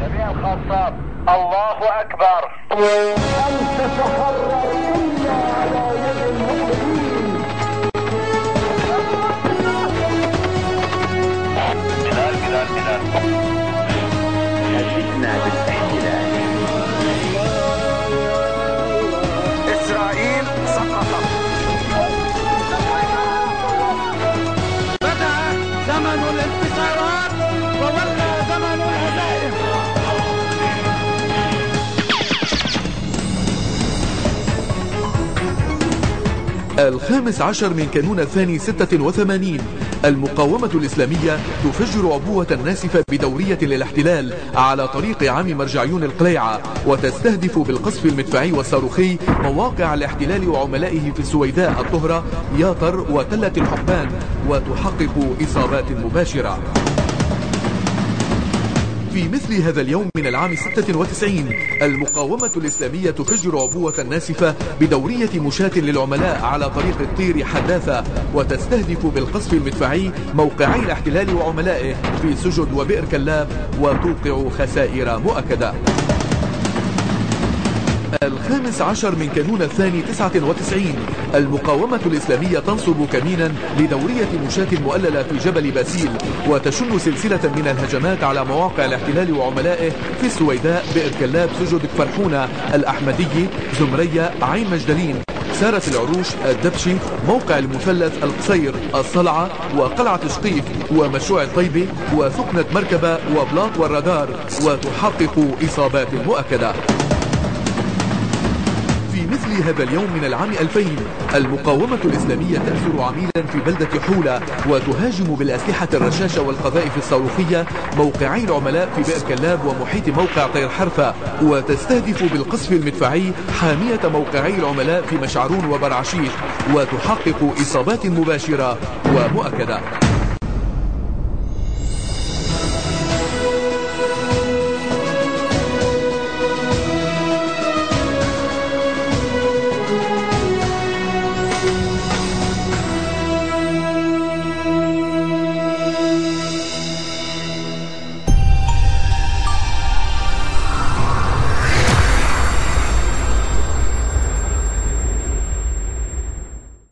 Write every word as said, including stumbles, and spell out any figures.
جميع الخاصات الله أكبر. أن تتحرر إلا على يد المؤمنين. بلال بلال بلال هددنا بالاحتلال. إسرائيل سقطت. بدأ زمن الانتصارات وولى زمن الهزائم. الخامس عشر من كانون الثاني ستة وثمانين، المقاومة الإسلامية تفجر عبوة ناسفة بدورية للاحتلال على طريق عام مرجعيون القليعة، وتستهدف بالقصف المدفعي والصاروخي مواقع الاحتلال وعملائه في السويداء، الطهرة، ياطر وتلة الحقبان، وتحقق إصابات مباشرة. في مثل هذا اليوم من العام ستة وتسعين، المقاومة الإسلامية تفجر عبوة ناسفة بدورية مشاة للعملاء على طريق الطير حداثة، وتستهدف بالقصف المدفعي موقعي الاحتلال وعملائه في سجد وبئر كلاب، وتوقع خسائر مؤكدة. الخامس عشر من كانون الثاني تسعة وتسعين، المقاومة الإسلامية تنصب كمينا لدورية مشاة مؤللة في جبل باسيل، وتشن سلسلة من الهجمات على مواقع الاحتلال وعملائه في السويداء، بئر كلاب، سجد فرحونة، الأحمدي، زمرية، عين مجدلين، سارة العروش، الدبشي، موقع المثلث، القصير، الصلعة، وقلعة شقيف، ومشروع الطيبة، وثقنة مركبة، وبلاط والرادار، وتحقق إصابات مؤكدة. في مثل هذا اليوم من العام ألفين، المقاومة الإسلامية تأسر عميلا في بلدة حولة، وتهاجم بالأسلحة الرشاشة والقذائف الصاروخية موقعي العملاء في بئر كلاب ومحيط موقع طير حرفة، وتستهدف بالقصف المدفعي حامية موقعي العملاء في مشعرون وبرعشيش، وتحقق إصابات مباشرة ومؤكدة.